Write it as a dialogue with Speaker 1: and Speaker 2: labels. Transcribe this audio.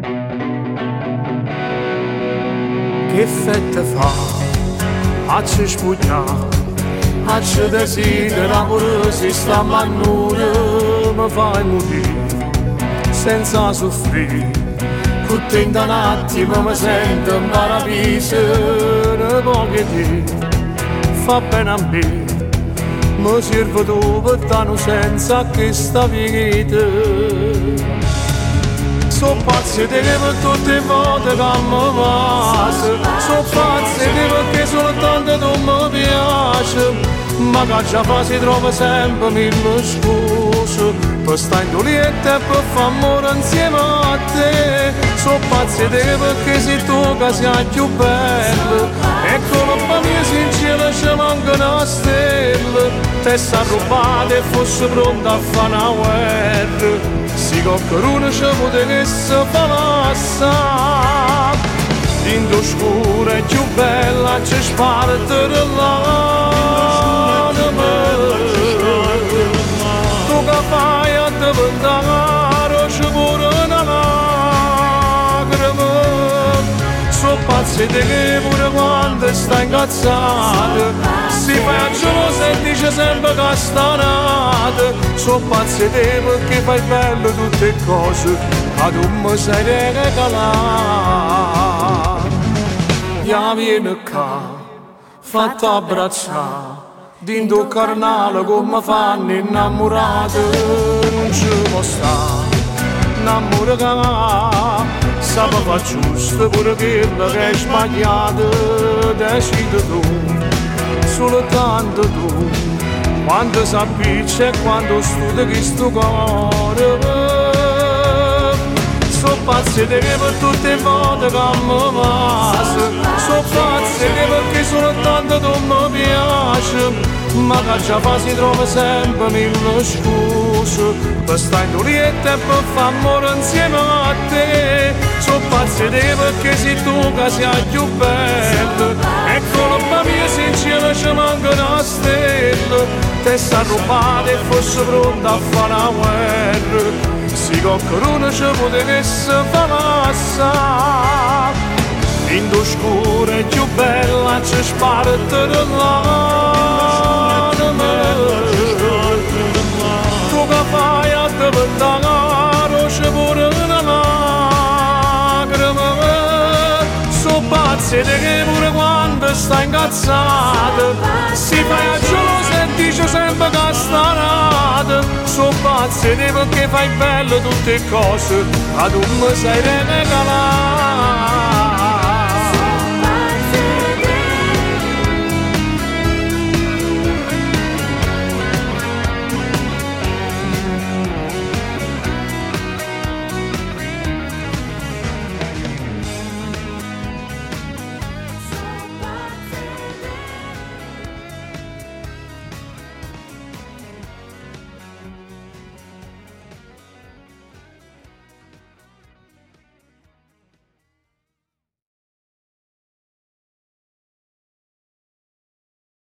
Speaker 1: Che fette fa, a ci spugnare, a ci desidera pure si sta mannure, mi fai morire, senza soffrire, tutti in un attimo mi sento in paradiso, ne poche di, fa bene a me, mi serve tu per dare senza che sta vita. So pazzi di che per tutte le volte che mi passa, so pazzi di perché soltanto tu mi piace, ma che già fa si trova sempre mille scuse per stare in dolietta e per fare amore insieme a te. So pazzi di che perché sei tu che sei più bella e colpa mia sincera ci manca una stella, te sta rubata e fosse pronta a fare una guerra. Si qualcuno ci potesse passare, in oscura e più bella ci sparte l'anima. Tu che fai a diventare ci pure una lacrima. So pazzi di che pure quando stai incazzato si fa gelosa e dice sempre che sta nata. So pazzi di perché fai bello tutte le cose ma tu mi sai regalare. Ya vieni qua, fatta abbracciare dinto carnale come fanno innamorati. Non ci può stare innamorata, sapeva giusto pure quello che è sbagliato. Decidi tu, soltanto tu, quando s'appiccia e quando studi che sto cuore. So pazzi di che per tutte le volte che mi passa, so pazzi di perché soltanto tu mi piace, ma che già fa si trova sempre mille scuse per stare in dolietta e per fare amore insieme a te. So pazzi di perché sei tu che sei più bella e colpa mia sincera ci manca una stella, te sta rubata e fosse pronta a fare una guerra. Si qualcuno ci potesse passare, in oscura e più bella ci sparte l'anima. Tu che fai a diventare ci pure una lacrima. So pazzi di che pure quando sta incazzata si fa a gelosa e dice sempre che sta nata. So pazzi di perché fai bello tutte le cose ma tu mi sai regalare.